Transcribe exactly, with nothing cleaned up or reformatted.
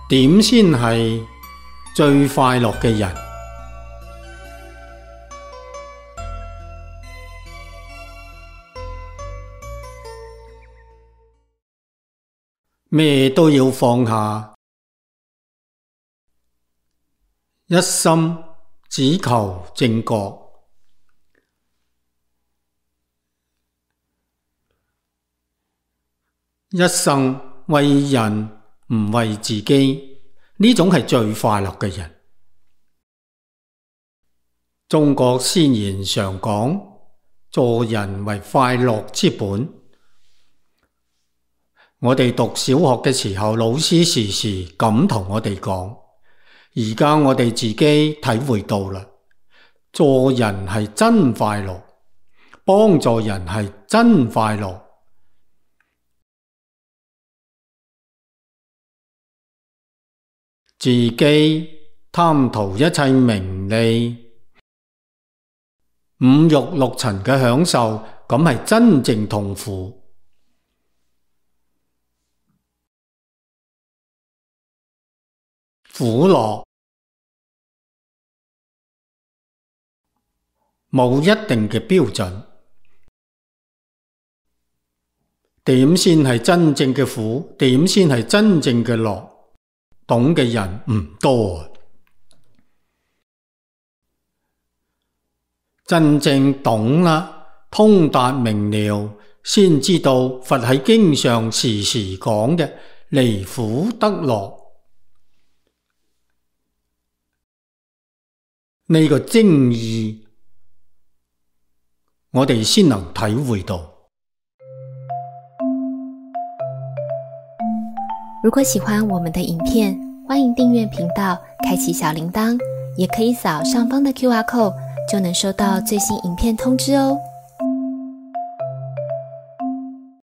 點先係最快樂嘅人？咩都要放下，一心只求正覺。一生為人唔為自己，呢種係最快樂嘅人。中國先賢常講，助人為快樂之本。我哋讀小學嘅時候，老師時時咁同我哋講，而家我哋自己體會到啦，助人係真快樂，幫助人係真快樂。自己貪圖一切名利、五欲六塵嘅享受，咁係真正痛苦。苦樂冇一定嘅標準，點先係真正嘅苦？點先係真正嘅樂？懂嘅人唔多，真正懂啦，通達明了，先知道佛喺經上時時講嘅離苦得樂呢個精義，我哋先能體會到。 如果喜歡我們的影片，歡迎訂閱頻道，開啟小鈴鐺，也可以掃上方的 Q R code，就能收到最新影片通知哦。